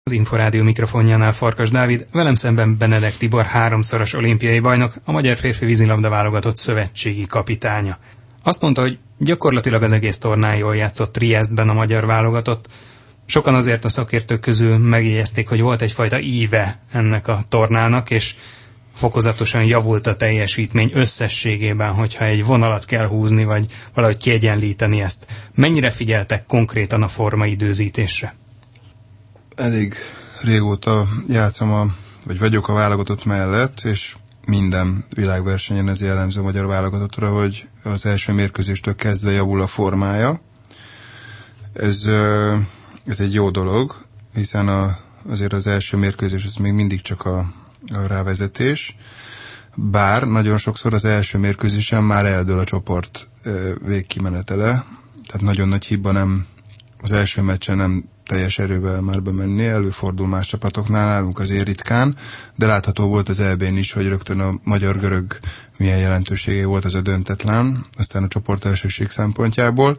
Az Inforádió mikrofonjánál Farkas Dávid, velem szemben Benedek Tibor, 3-szoros olimpiai bajnok, a magyar férfi vízilabda válogatott szövetségi kapitánya. Azt mondta, hogy gyakorlatilag az egész tornán jól játszott Triestben a magyar válogatott. Sokan azért a szakértők közül megjegyezték, hogy volt egyfajta íve ennek a tornának, és fokozatosan javult a teljesítmény összességében, hogyha egy vonalat kell húzni, vagy valahogy kiegyenlíteni ezt. Mennyire figyeltek konkrétan a formaidőzítésre? Elég régóta játszom vagy vagyok a válogatott mellett, és minden világversenyen ez jellemző a magyar válogatottra, hogy az első mérkőzéstől kezdve javul a formája. Ez egy jó dolog, hiszen azért az első mérkőzés az még mindig csak a rávezetés, bár nagyon sokszor az első mérkőzésen már eldől a csoport végkimenetele, tehát nagyon nagy hiba az első meccsen nem teljes erővel már bemenni, előfordul más csapatoknál, nálunk azért ritkán, de látható volt az EB-n is, hogy rögtön a magyar-görög milyen jelentősége volt az a döntetlen, aztán a csoport elsőség szempontjából.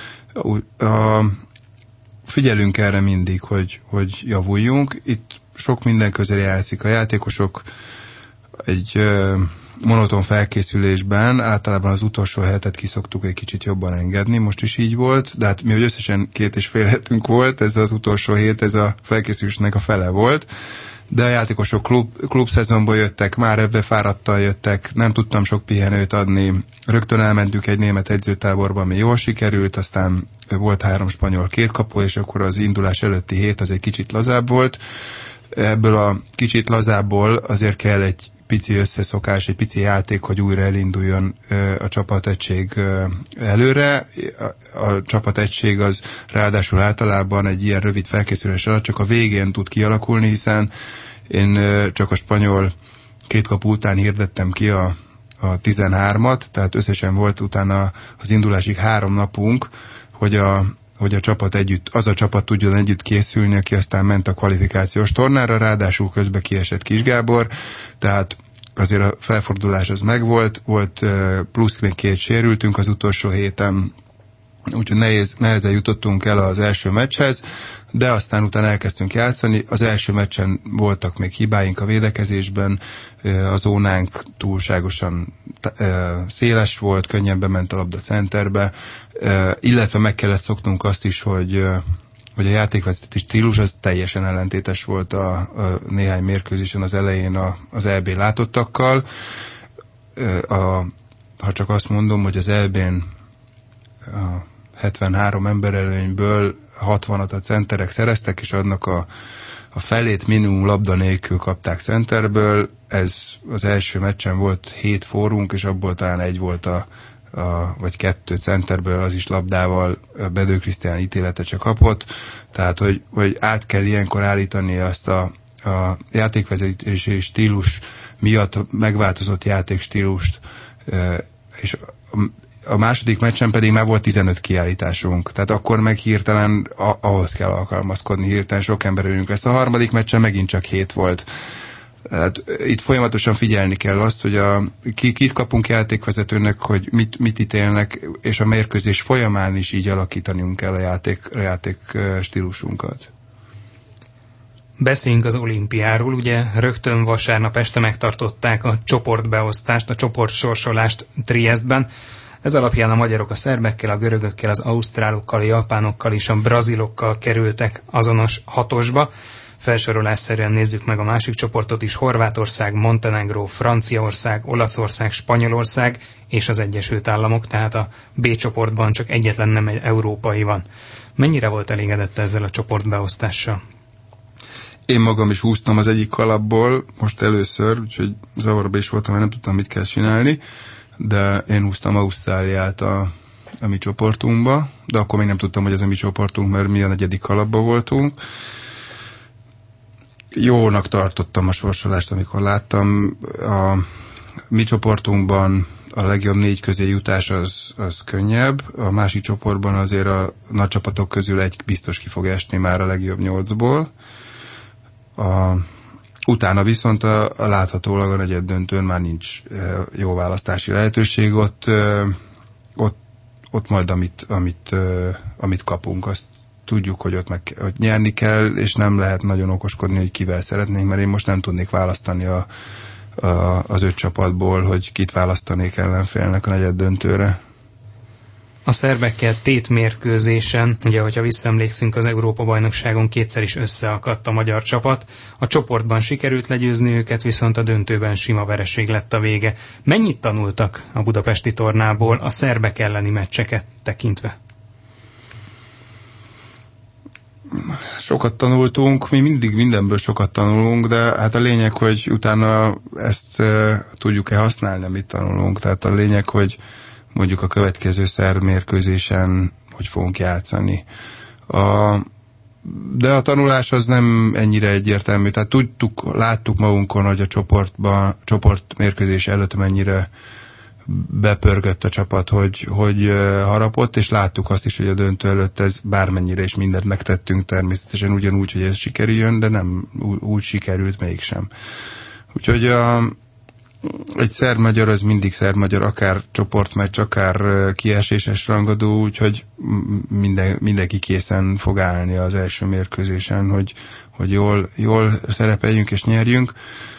Figyelünk erre mindig, hogy javuljunk. Itt sok minden közel játszik. A játékosok egy monoton felkészülésben általában az utolsó hetet kiszoktuk egy kicsit jobban engedni, most is így volt, de hát mi, hogy összesen 2,5 hetünk volt, ez az utolsó hét, ez a felkészülésnek a fele volt, de a játékosok klub szezonból jöttek, már ebbe fáradtan jöttek, nem tudtam sok pihenőt adni, rögtön elmentünk egy német edzőtáborba, ami jól sikerült, aztán volt 3 spanyol, 2 kapu, és akkor az indulás előtti hét az egy kicsit lazább volt. Ebből a kicsit lazábból azért kell egy pici összeszokás, egy pici játék, hogy újra elinduljon a csapategység előre. A csapategység az ráadásul általában egy ilyen rövid felkészülés alatt csak a végén tud kialakulni, hiszen én csak a spanyol 2 kapu után hirdettem ki a 13-at, tehát összesen volt utána az indulásig 3 napunk, hogy a csapat az a csapat tudjon együtt készülni, aki aztán ment a kvalifikációs tornára, ráadásul közben kiesett Kis Gábor, tehát azért a felfordulás az megvolt, volt plusz még 2 sérültünk az utolsó héten, úgyhogy nehezen jutottunk el az első meccshez, de aztán utána elkezdtünk játszani. Az első meccsen voltak még hibáink a védekezésben, a zónánk túlságosan széles volt, könnyen bement a labda centerbe, illetve meg kellett szoknunk azt is, hogy a játékvezető stílus az teljesen ellentétes volt a néhány mérkőzésen az elején az EB látottakkal. Ha csak azt mondom, hogy az EB-n 73 emberelőnyből 60-at a centerek szereztek, és adnak a felét minimum labda nélkül kapták centerből. Ez az első meccsen volt 7 fórunk, és abból talán 1 volt vagy 2 centerből, az is labdával. Bedő Krisztián ítélete csak kapott. Tehát, hogy át kell ilyenkor állítani azt a játékvezetési stílus miatt megváltozott játékstílust, és a második meccsen pedig már volt 15 kiállításunk, tehát akkor meg hirtelen ahhoz kell alkalmazkodni, hirtelen sok emberünk lesz. A harmadik meccsen megint csak 7 volt. Tehát itt folyamatosan figyelni kell azt, hogy kit kapunk játékvezetőnek, hogy mit ítélnek, és a mérkőzés folyamán is így alakítanunk kell a játék stílusunkat. Beszéljünk az olimpiáról, ugye rögtön vasárnap este megtartották a csoportbeosztást, a csoportsorsolást Triestben. Ez alapján a magyarok a szerbekkel, a görögökkel, az ausztrálokkal, a japánokkal és a brazilokkal kerültek azonos 6-osba. Felsorolásszerűen nézzük meg a másik csoportot is: Horvátország, Montenegró, Franciaország, Olaszország, Spanyolország és az Egyesült Államok, tehát a B csoportban csak egyetlen nem egy európai van. Mennyire volt elégedett ezzel a csoportbeosztással? Én magam is húztam az egyik kalapból, most először, úgyhogy zavarba is voltam, mert nem tudtam, mit kell csinálni, de én húztam Ausztráliát a mi csoportunkba, de akkor még nem tudtam, hogy ez a mi csoportunk, mert mi a 4. kalapba voltunk. Jónak tartottam a sorsolást, amikor láttam. A mi csoportunkban a legjobb 4 közé jutás az könnyebb, a másik csoportban azért a nagy csapatok közül egy biztos ki fog esni már a legjobb 8-ból. Utána viszont láthatólag a negyeddöntőn már nincs jó választási lehetőség, ott majd amit kapunk, azt tudjuk, hogy ott nyerni kell, és nem lehet nagyon okoskodni, hogy kivel szeretnénk, mert én most nem tudnék választani az 5 csapatból, hogy kit választanék ellenfélnek a negyed döntőre. A szerbekkel tétmérkőzésen, ugye, hogyha visszaemlékszünk, az Európa-bajnokságon 2-szer is összeakadt a magyar csapat. A csoportban sikerült legyőzni őket, viszont a döntőben sima vereség lett a vége. Mennyit tanultak a budapesti tornából a szerbek elleni meccseket tekintve? Sokat tanultunk, mi mindig mindenből sokat tanulunk, de hát a lényeg, hogy utána ezt tudjuk-e használni, amit tanulunk. Tehát a lényeg, hogy mondjuk a következő szerb mérkőzésen hogy fogunk játszani. De a tanulás az nem ennyire egyértelmű. Tehát láttuk magunkon, hogy a csoportmérkőzés előtt mennyire bepörgött a csapat, hogy harapott, és láttuk azt is, hogy a döntő előtt ez bármennyire is mindent megtettünk, természetesen ugyanúgy, hogy ez sikerüljön, de nem úgy sikerült mégsem. Úgyhogy egy szerb-magyar az mindig szerb-magyar, akár csoportmeccs, akár kieséses rangadó, úgyhogy mindenki készen fog állni az első mérkőzésen, hogy jól szerepeljünk és nyerjünk.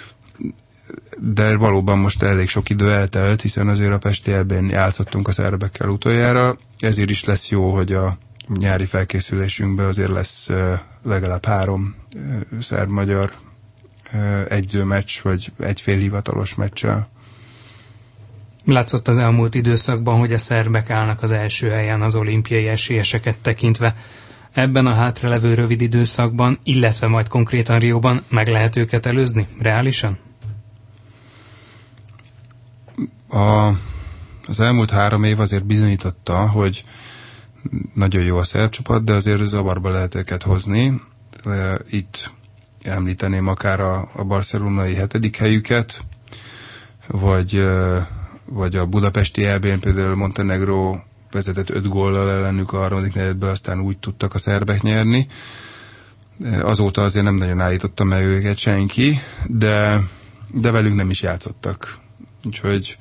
De valóban most elég sok idő eltelt, hiszen azért a Pesti EB-n játszottunk a szerbekkel utoljára, ezért is lesz jó, hogy a nyári felkészülésünkben azért lesz legalább 3 szerb-magyar egyzőmeccs, vagy egy félhivatalos meccsel. Látszott az elmúlt időszakban, hogy a szerbek állnak az első helyen az olimpiai esélyeseket tekintve. Ebben a hátralevő rövid időszakban, illetve majd konkrétan Rióban meg lehet őket előzni? Reálisan? Az elmúlt 3 év azért bizonyította, hogy nagyon jó a szerb csapat, de azért zavarba lehet őket hozni. Itt említeném akár a barcelonai 7. helyüket, vagy a budapesti EB-n például Montenegro vezetett 5 góllal ellenük a harmadik negyedben, aztán úgy tudtak a szerbek nyerni. Azóta azért nem nagyon állítottam meg őket senki, de velük nem is játszottak. Úgyhogy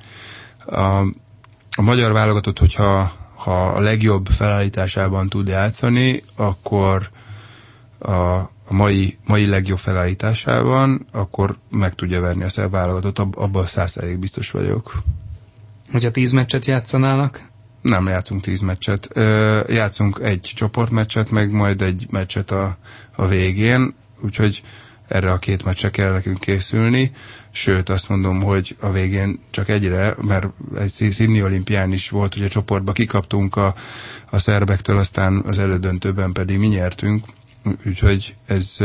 a magyar válogatott, hogyha a legjobb felállításában tud játszani, akkor a mai legjobb felállításában, akkor meg tudja verni a szerb válogatott, abban 100% biztos vagyok. Hogyha 10 meccset játszanának? Nem játszunk 10 meccset. Játszunk egy csoportmeccset, meg majd egy meccset a végén, úgyhogy erre a 2 meccsre kell nekünk készülni. Sőt, azt mondom, hogy a végén csak egyre, mert egy Sydney olimpián is volt, hogy a csoportba kikaptunk a szerbektől, aztán az elődöntőben pedig mi nyertünk, úgyhogy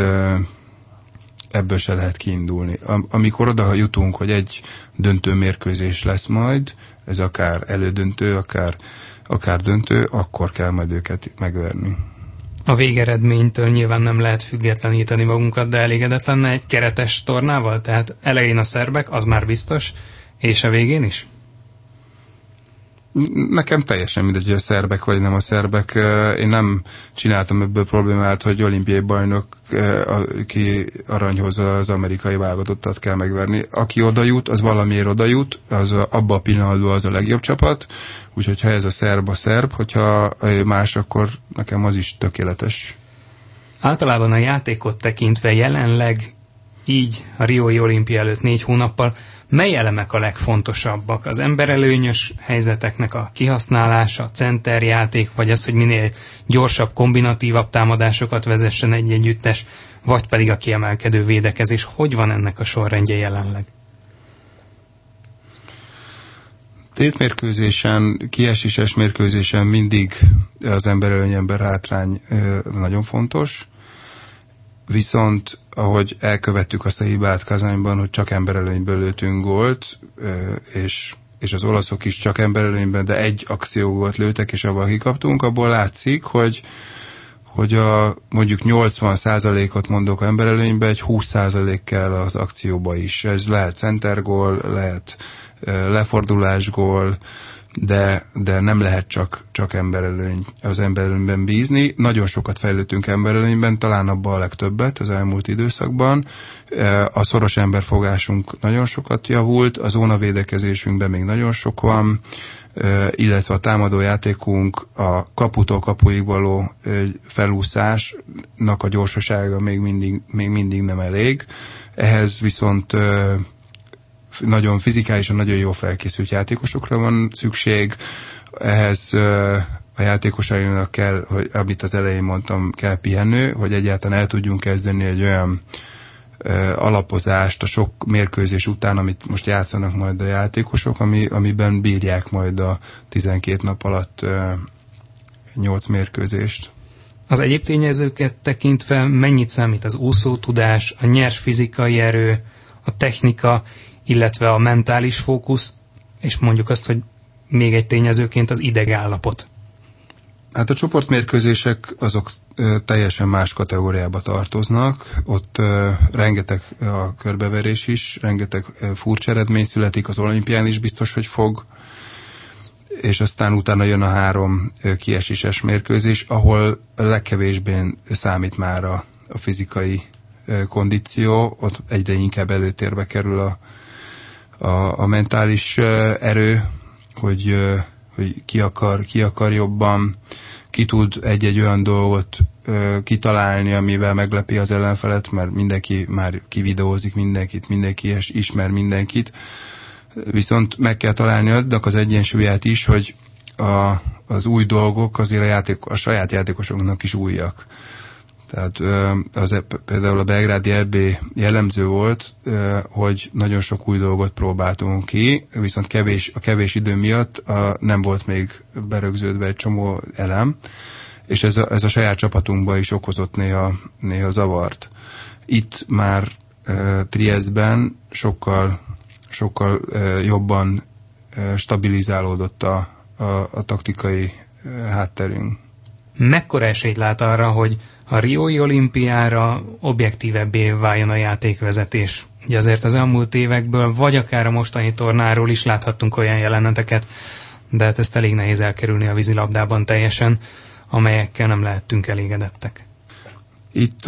ebből se lehet kiindulni. Amikor oda jutunk, hogy egy döntő mérkőzés lesz majd, ez akár elődöntő, akár döntő, akkor kell majd őket megverni. A végeredménytől nyilván nem lehet függetleníteni magunkat, de elégedett lenne egy keretes tornával? Tehát elején a szerbek, az már biztos, és a végén is? Nekem teljesen mindegy, hogy a szerbek vagy nem a szerbek. Én nem csináltam ebből problémát, hogy olimpiai bajnok, aki aranyhoz az amerikai válogatottat kell megverni. Aki oda jut, az valamiért oda jut, az abba a pillanatban az a legjobb csapat, úgyhogy ha ez a szerb, hogyha más, akkor nekem az is tökéletes. Általában a játékot tekintve jelenleg így a Riói olimpia előtt 4 hónappal mely elemek a legfontosabbak? Az emberelőnyös helyzeteknek a kihasználása, a centerjáték, vagy az, hogy minél gyorsabb, kombinatívabb támadásokat vezessen egy együttes, vagy pedig a kiemelkedő védekezés. Hogy van ennek a sorrendje jelenleg? Tétmérkőzésen, kieséses mérkőzésen mindig az emberelőny, emberhátrány nagyon fontos. Viszont ahogy elkövettük azt a hibát Kazányban, hogy csak emberelőnyből lőttünk gólt, és az olaszok is csak emberelőnyben, de egy akciógólt lőttek, és abban kikaptunk, abból látszik, hogy mondjuk 80%-ot mondok emberelőnybe, egy 20% kell az akcióba is. Ez lehet centergól, lehet lefordulásgól, de nem lehet csak az emberelőnyben bízni. Nagyon sokat fejlődtünk emberelőnyben, talán abban a legtöbbet az elmúlt időszakban. A szoros emberfogásunk nagyon sokat javult, a zónavédekezésünkben még nagyon sok van, illetve a támadó játékunk, a kaputól kapuig való felúszásnak a gyorsasága még mindig nem elég. Ehhez viszont nagyon fizikálisan nagyon jó felkészült játékosokra van szükség. Ehhez a játékosainknak kell, hogy, amit az elején mondtam, kell pihenő, hogy egyáltalán el tudjunk kezdeni egy olyan alapozást a sok mérkőzés után, amit most játszanak majd a játékosok, amiben bírják majd a 12 nap alatt 8 mérkőzést. Az egyéb tényezőket tekintve mennyit számít az úszótudás, a nyers fizikai erő, a technika, illetve a mentális fókusz, és mondjuk azt, hogy még egy tényezőként az idegállapot? Hát a csoportmérkőzések azok teljesen más kategóriába tartoznak. Ott rengeteg a körbeverés is, rengeteg furcsa eredmény születik, az olimpián is biztos, hogy fog, és aztán utána jön a 3 kieséses mérkőzés, ahol legkevésbé számít már a fizikai kondíció, ott egyre inkább előtérbe kerül a mentális erő, hogy ki akar jobban, ki tud egy-egy olyan dolgot kitalálni, amivel meglepi az ellenfelet, mert mindenki már kivideózik mindenki ismer mindenkit. Viszont meg kell találni annak az egyensúlyát is, hogy az új dolgok azért a saját játékosoknak is újak. Tehát például a belgrádi EB jellemző volt, hogy nagyon sok új dolgot próbáltunk ki, viszont a kevés idő miatt nem volt még berögződve egy csomó elem, és ez a saját csapatunkban is okozott néha zavart. Itt már Triestben sokkal jobban stabilizálódott a taktikai hátterünk. Mekkora esélyt lát arra, hogy a riói olimpiára objektívebbé váljon a játékvezetés? Ugye azért az elmúlt évekből, vagy akár a mostani tornáról is láthattunk olyan jeleneteket, de hát ezt elég nehéz elkerülni a vízilabdában teljesen, amelyekkel nem lehettünk elégedettek. Itt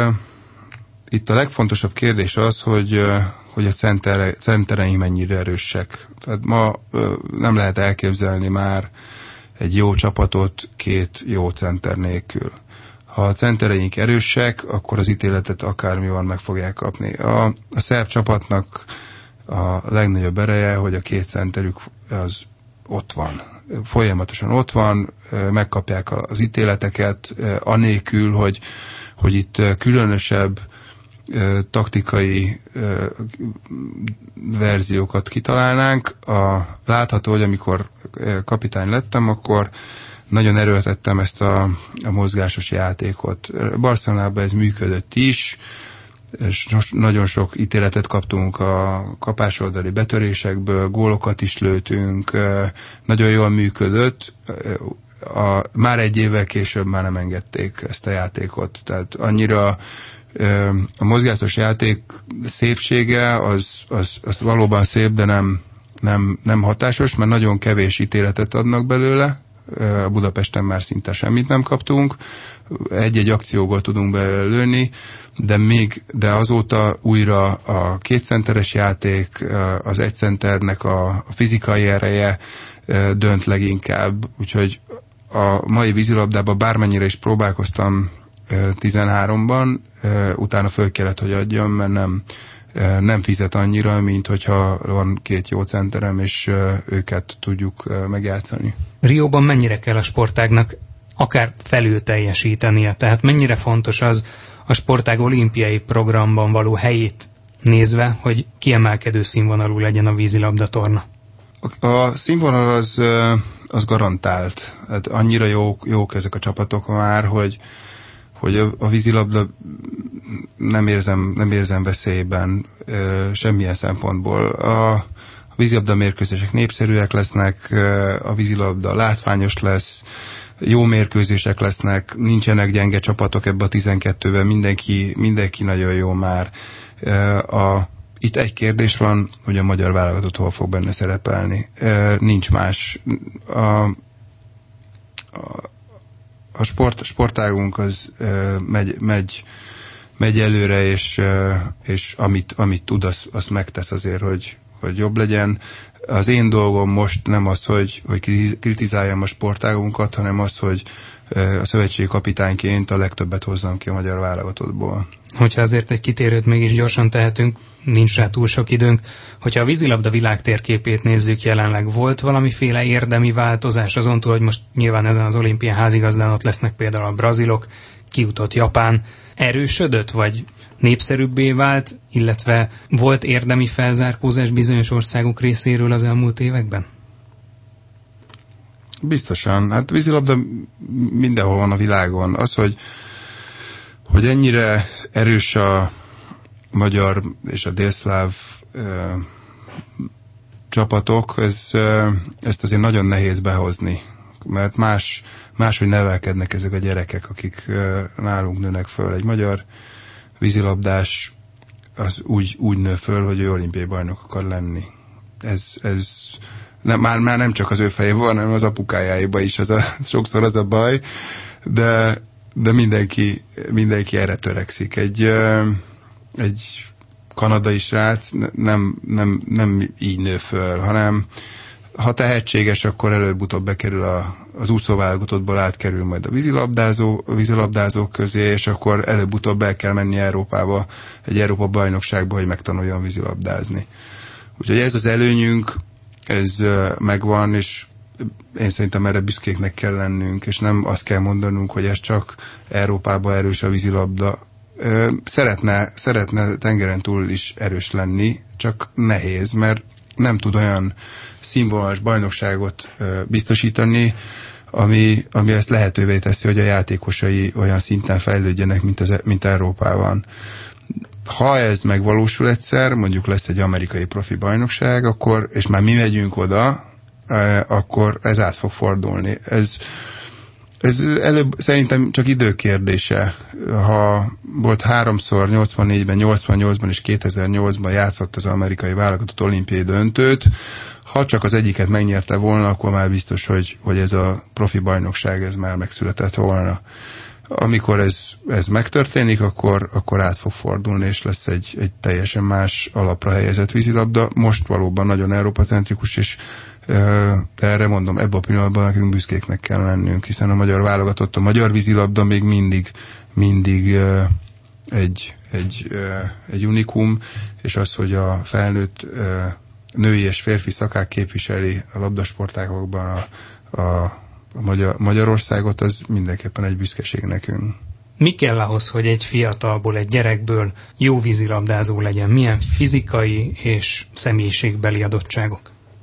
a legfontosabb kérdés az, hogy a centereink mennyire erősek. Tehát ma nem lehet elképzelni már egy jó csapatot 2 jó center nélkül. Ha a centereink erősek, akkor az ítéletet akármi van, meg fogják kapni. A szerb csapatnak a legnagyobb ereje, hogy a 2 centerük az ott van. Folyamatosan ott van, megkapják az ítéleteket, anélkül, hogy itt különösebb taktikai verziókat kitalálnánk. Látható, hogy amikor kapitány lettem, akkor nagyon erőltettem ezt a mozgásos játékot. Barcelonában ez működött is, és nagyon sok ítéletet kaptunk a kapásoldali betörésekből, gólokat is lőtünk, nagyon jól működött. Már egy évvel később már nem engedték ezt a játékot. Tehát annyira a mozgásos játék szépsége az valóban szép, de nem hatásos, mert nagyon kevés ítéletet adnak belőle. A Budapesten már szinte semmit nem kaptunk. Egy-egy akcióból tudunk belőni, de azóta újra a 2 centeres játék, az 1 centernek a fizikai ereje dönt leginkább. Úgyhogy a mai vízilabdában bármennyire is próbálkoztam 13-ban, utána föl kellett, hogy adjam, mert nem fizet annyira, mint hogyha van 2 jó centerem, és őket tudjuk megjátszani. Rióban mennyire kell a sportágnak akár felül teljesítenie? Tehát mennyire fontos az a sportág olimpiai programban való helyét nézve, hogy kiemelkedő színvonalú legyen a vízilabdatorna? A színvonal az garantált. Hát annyira jók ezek a csapatok már, hogy a vízilabda nem érzem veszélyben semmilyen szempontból. A vízilabda mérkőzések népszerűek lesznek, a vízilabda látványos lesz, jó mérkőzések lesznek, nincsenek gyenge csapatok ebbe a 12-ben, mindenki nagyon jó már. Itt egy kérdés van, hogy a magyar válogatott hol fog benne szerepelni. Nincs más. A sportágunk az megy előre, és amit tud, azt megtesz azért, hogy vagy jobb legyen. Az én dolgom most nem az, hogy kritizáljam a sportágunkat, hanem az, hogy a szövetségi kapitányként a legtöbbet hozzam ki a magyar válogatottból. Hogyha azért egy kitérőt mégis gyorsan tehetünk, nincs rá túl sok időnk. Hogyha a vízilabda világtérképét nézzük jelenleg, volt valamiféle érdemi változás azon túl, hogy most nyilván ezen az olimpián házigazdán ott lesznek például a brazilok, kijutott Japán, erősödött, vagy népszerűbbé vált, illetve volt érdemi felzárkózás bizonyos országok részéről az elmúlt években? Biztosan. Hát vízilabda mindenhol van a világon. Az, hogy ennyire erős a magyar és a délszláv csapatok, ezt azért nagyon nehéz behozni, mert máshogy nevelkednek ezek a gyerekek, akik nálunk nőnek föl. Egy magyar vízilabdás az úgy nő föl, hogy ő olimpiai bajnok akar lenni. Ez már nem csak az ő fejében van, hanem az apukájáiban is sokszor az a baj, de mindenki erre törekszik. Egy kanadai srác nem így nő föl, hanem ha tehetséges, akkor előbb-utóbb bekerül az úszóválogatottból átkerül majd a vízilabdázók közé, és akkor előbb-utóbb el kell menni Európába, egy Európa bajnokságba, hogy megtanuljon vízilabdázni. Úgyhogy ez az előnyünk, ez megvan, és én szerintem erre büszkéknek kell lennünk, és nem azt kell mondanunk, hogy ez csak Európában erős a vízilabda. Szeretne tengeren túl is erős lenni, csak nehéz, mert nem tud olyan színvonalas bajnokságot biztosítani, ami ezt lehetővé teszi, hogy a játékosai olyan szinten fejlődjenek, mint Európában. Ha ez megvalósul egyszer, mondjuk lesz egy amerikai profi bajnokság, és már mi megyünk oda, akkor ez át fog fordulni. Ez előbb szerintem csak időkérdése. Ha volt 3-szor, 84-ben, 88-ban és 2008-ban játszott az amerikai válogatott olimpiai döntőt, ha csak az egyiket megnyerte volna, akkor már biztos, hogy ez a profi bajnokság ez már megszületett volna. Amikor ez megtörténik, akkor át fog fordulni, és lesz egy teljesen más alapra helyezett vízilabda. Most valóban nagyon európacentrikus, és de erre mondom, ebben a pillanatban nekünk büszkéknek kell lennünk, hiszen a magyar válogatott, a magyar vízilabda még mindig egy unikum, és az, hogy a felnőtt női és férfi szakák képviseli a labdasportágokban a Magyarországot, az mindenképpen egy büszkeség nekünk. Mi kell ahhoz, hogy egy fiatalból, egy gyerekből jó vízilabdázó legyen? Milyen fizikai és személyiségbeli adottságok?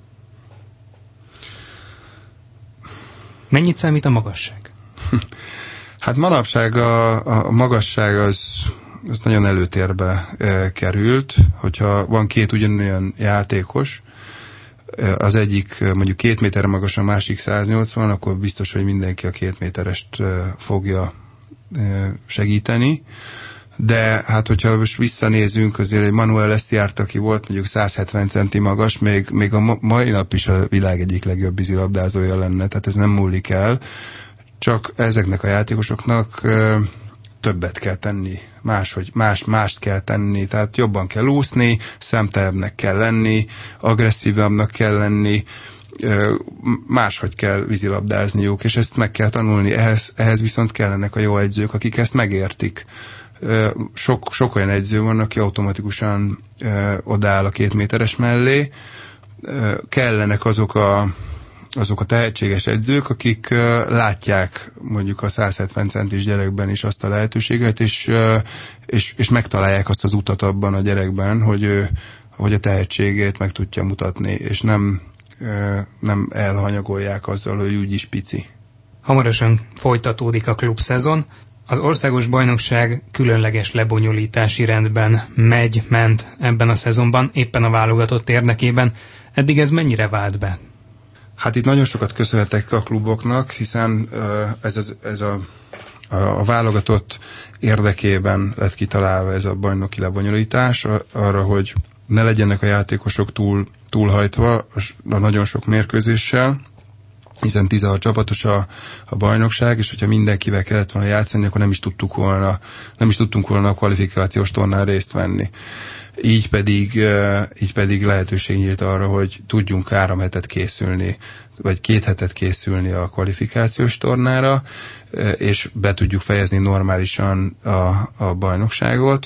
Mennyit számít a magasság? Hát manapság a magasság az nagyon előtérbe került, hogyha van két ugyanolyan játékos, az egyik mondjuk 2 méter magas, a másik 180, akkor biztos, hogy mindenki a 2 méterest fogja segíteni. De hát, hogyha most visszanézünk, azért egy Manuel Estiárt, aki volt mondjuk 170 centi magas, még a mai nap is a világ egyik legjobb vízilabdázója lenne, tehát ez nem múlik el. Csak ezeknek a játékosoknak többet kell tenni, mást kell tenni, tehát jobban kell úszni, szemtelebbnek kell lenni, agresszívabbnak kell lenni, máshogy kell vízilabdázniuk, és ezt meg kell tanulni, ehhez viszont kellenek a jó edzők, akik ezt megértik. Sok olyan edző van, aki automatikusan odaáll a 2 méteres mellé, kellenek azok a tehetséges edzők, akik látják mondjuk a 170 centis gyerekben is azt a lehetőséget, és megtalálják azt az utat abban a gyerekben, hogy a tehetségét meg tudja mutatni, és nem elhanyagolják azzal, hogy úgyis pici. Hamarosan folytatódik a klubszezon. Az országos bajnokság különleges lebonyolítási rendben ment ebben a szezonban, éppen a válogatott érdekében. Eddig ez mennyire vált be? Hát itt nagyon sokat köszönhetek a kluboknak, hiszen ez a válogatott érdekében lett kitalálva ez a bajnoki lebonyolítás, arra, hogy ne legyenek a játékosok túlhajtva a nagyon sok mérkőzéssel, hiszen 16 csapatos a bajnokság, és hogyha mindenkivel kellett volna játszani, akkor nem is tudtunk volna a kvalifikációs tornán részt venni. így pedig lehetőség nyílt arra, hogy tudjunk 3 hetet készülni, vagy 2 hetet készülni a kvalifikációs tornára, és be tudjuk fejezni normálisan a bajnokságot.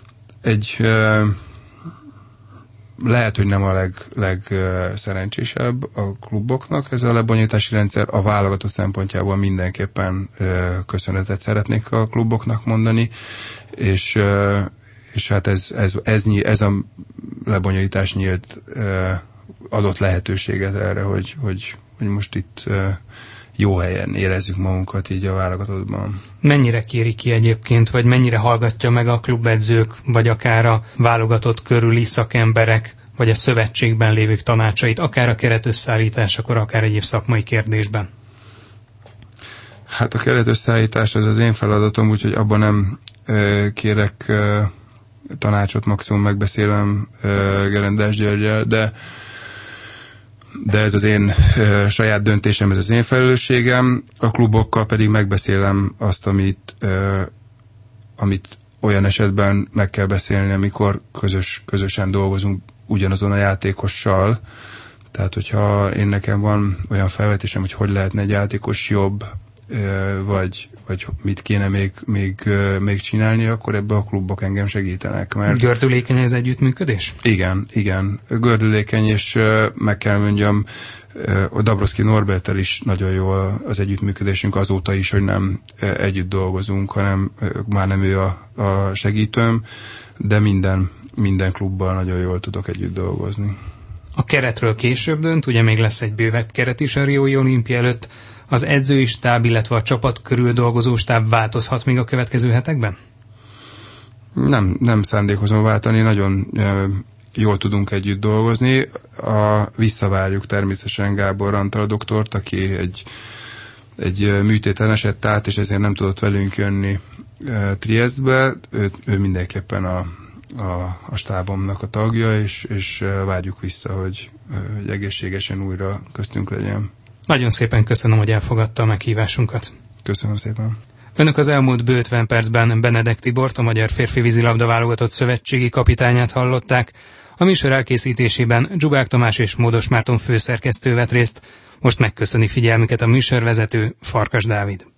Lehet, hogy nem a legszerencsésebb a kluboknak ez a lebonyolítási rendszer. A válogatott szempontjából mindenképpen köszönetet szeretnék a kluboknak mondani, és hát ez a lebonyolítás nyílt adott lehetőséget erre, hogy most itt jó helyen érezzük magunkat így a válogatottban. Mennyire kéri ki egyébként, vagy mennyire hallgatja meg a klubedzők, vagy akár a válogatott körüli szakemberek, vagy a szövetségben lévők tanácsait, akár a keretösszeállításakor, akár egyéb szakmai kérdésben? Hát a keretösszeállítás az én feladatom, úgyhogy abban nem kérek tanácsot, maximum megbeszélem Gerendás Györggyel, de ez az én saját döntésem, ez az én felelősségem. A klubokkal pedig megbeszélem azt, amit olyan esetben meg kell beszélni, amikor közösen dolgozunk ugyanazon a játékossal. Tehát, hogyha nekem van olyan felvetésem, hogy lehetne egy játékos jobb, vagy mit kéne még csinálni, akkor ebbe a klubok engem segítenek. Mert gördülékeny ez együttműködés? Igen. Gördülékeny, és meg kell mondjam, a Dabrowski Norberttel is nagyon jó az együttműködésünk azóta is, hogy nem együtt dolgozunk, hanem már nem ő a segítőm, de minden klubban nagyon jól tudok együtt dolgozni. A keretről később dönt, ugye még lesz egy bővebb keret is a Riói olimpia előtt. Az edzői stáb, illetve a csapat körül dolgozó stáb változhat még a következő hetekben? Nem szándékozom váltani, nagyon jól tudunk együtt dolgozni. Visszavárjuk természetesen Gábor Antal doktort, aki egy műtéten esett át, és ezért nem tudott velünk jönni Triestbe. Ő mindenképpen a stábomnak a tagja, és várjuk vissza, hogy egészségesen újra köztünk legyen. Nagyon szépen köszönöm, hogy elfogadta a meghívásunkat. Köszönöm szépen. Önök az elmúlt bő 50 percben Benedek Tibort, a Magyar Férfi Vízilabda válogatott szövetségi kapitányát hallották. A műsor elkészítésében Dzsubák Tamás és Módos Márton főszerkesztő vett részt. Most megköszöni figyelmüket a műsorvezető, Farkas Dávid.